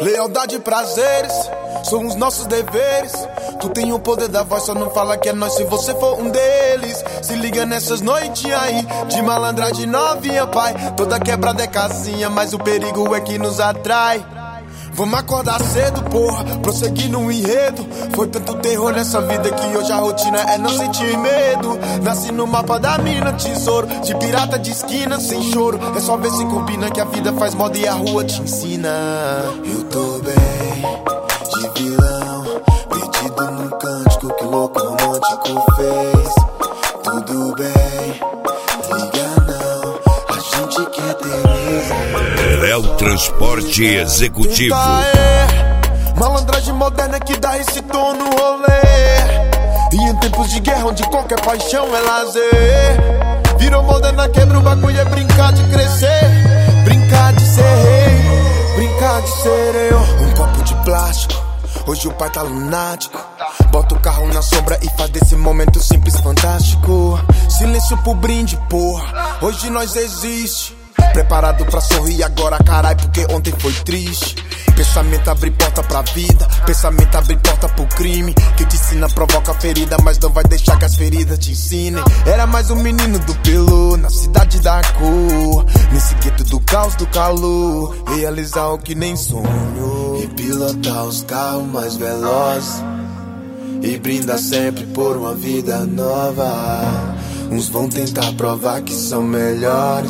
Lealdade e prazeres são os nossos deveres. Tu tem o poder da voz, só não fala que é nós se você for um deles. Se liga nessas noites aí, de malandragem novinha, pai. Toda quebrada é casinha, mas o perigo é que nos atrai. Vamos acordar cedo, porra, prosseguir no enredo. Foi tanto terror nessa vida que hoje a rotina é não sentir medo. Nasci no mapa da mina, tesouro de pirata de esquina, sem choro. É só ver se combina que a vida faz moda e a rua te ensina. Eu tô bem, de vilão, perdido num cântico que o louco romântico fez. Tudo bem, liga não, a gente quer eternizar. Léo Transporte Executivo. Malandragem moderna que dá esse tom no rolê. E em tempos de guerra onde qualquer paixão é lazer, virou moderna, quebra o bagulho, é brincar de crescer. Brincar de ser rei, brincar de ser eu. Um copo de plástico, hoje o pai tá lunático. Bota o carro na sombra e faz desse momento simples fantástico. Silêncio pro brinde, porra, hoje nós existe. Preparado pra sorrir agora, carai, porque ontem foi triste. Pensamento abre porta pra vida, pensamento abre porta pro crime. Que te ensina, provoca ferida, mas não vai deixar que as feridas te ensinem. Era mais um menino do pelo, na cidade da cor, nesse gueto do caos, do calor. Realizar o que nem sonho, e pilotar os carros mais velozes, e brindar sempre por uma vida nova. Uns vão tentar provar que são melhores,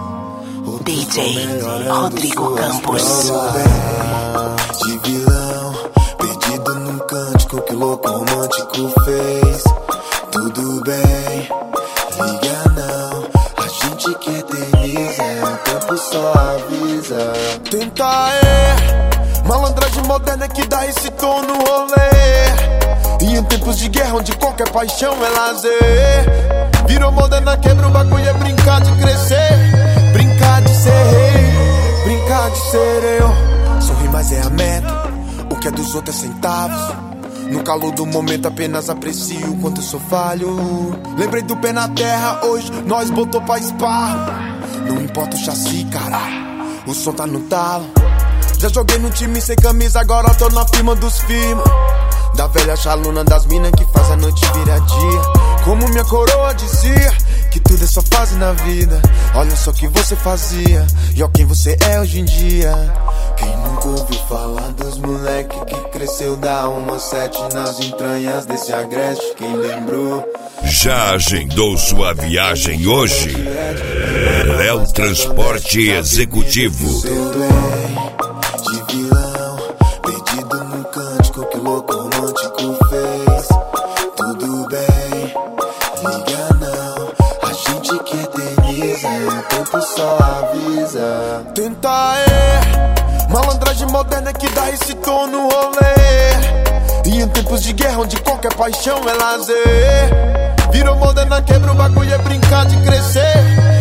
DJ Rodrigo Campos. De vilão, perdido num cântico que o louco romântico fez. Tudo bem, liga não, a gente que eterniza, o tempo só avisa. Tenta malandragem moderna que dá esse tom no rolê. E em tempos de guerra onde qualquer paixão é lazer, virou moderna, quebra o bagulho, é brincar de crescer. Brincar de ser rei, brincar de ser eu. Sorrir mais é a meta, o que é dos outros é centavos. No calor do momento apenas aprecio o quanto eu sou falho. Lembrei do pé na terra, hoje nós botou pra esparro. Não importa o chassi, caralho, o som tá no talo. Já joguei no time sem camisa, agora tô na firma dos firma. Da velha chaluna das minas que faz a noite virar dia. Como minha coroa dizia, que tudo é só fase na vida. Olha só o que você fazia, e ó quem você é hoje em dia. Quem nunca ouviu falar dos moleque que cresceu da 1-7 nas entranhas desse agreste? Quem lembrou? Já agendou sua viagem hoje? Léo Transporte Executivo. De vilão, perdido num cântico que o louco romântico fez. Tudo bem, liga não, a gente que eterniza, o tempo só avisa. Tenta malandragem moderna que dá esse tom no rolê. E em tempos de guerra onde qualquer paixão é lazer, virou moderna, quebra o bagulho, é brincar de crescer.